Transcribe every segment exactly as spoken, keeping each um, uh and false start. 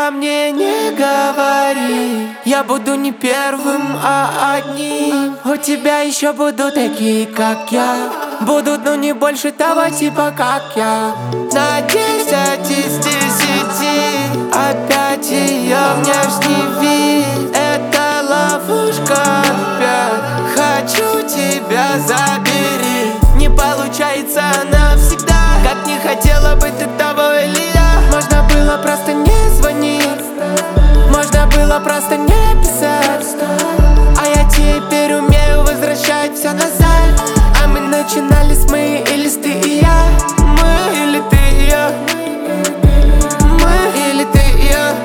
обо мне не говори. Я буду не первым, а одним. У тебя еще будут такие, как я. Будут, но не больше того типа, как я. На десять из десяти. Опять ее внешний вид. Это ловушка опять. Хочу тебя, забери. Не получается навсегда. Как не хотела бы ты того или я. Можно было просто не звонить. Можно было просто не писать. А я теперь умею возвращать все назад. А мы начинали с мы или ты и я. Мы или ты и я. Мы или ты и я.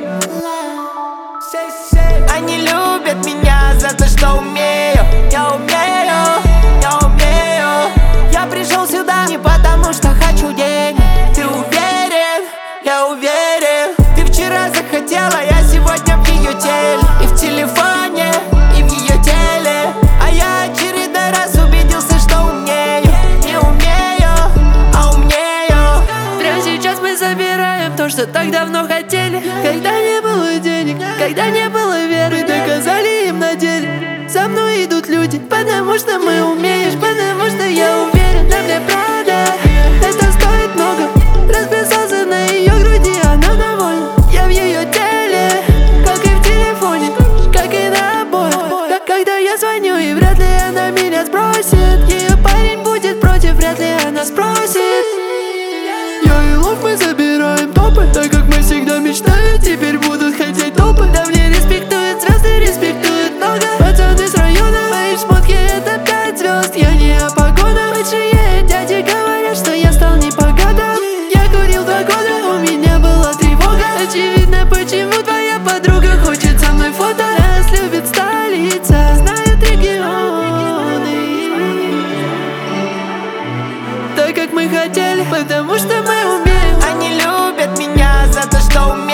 Они любят меня за то, что умею. Я умею, я умею. Я пришел сюда не потому, что хочу денег. Ты уверен, я уверен. Ты вчера захотела, я сегодня в ее теле. И в телефоне, и в ее теле. А я очередной раз убедился, что умею. Не умею, а умею. Прямо сейчас мы забираем то, что так давно хотели. Когда не было денег, когда не было веры, мы доказали им на деле. За мной идут люди, потому что мы умеешь. Потому что я уверен, на мне правда. Это стоит много. Расписался на ее груди, она довольна. Я в ее теле, как и в телефоне, как и на обоих. Как когда я звоню, и вряд ли она меня сбросит. Ее парень будет против, вряд ли она спросит. Я и Лов, мы забираем топы. Так как мы всегда мечтали, теперь будут хотеть топы. Да мне респектуют звезды, респектуют много. Пацаны с района, мои шмотки это пять звезд. Я не о погонах, большие дяди говорят, что я стал не по годам. Я курил два года, у меня была тревога. Очевидно, почему твоя подруга хочет со мной фото. Нас любит столица, знают регионы. Так как мы хотели, потому что мы умеем. Они любят меня за то, что умею.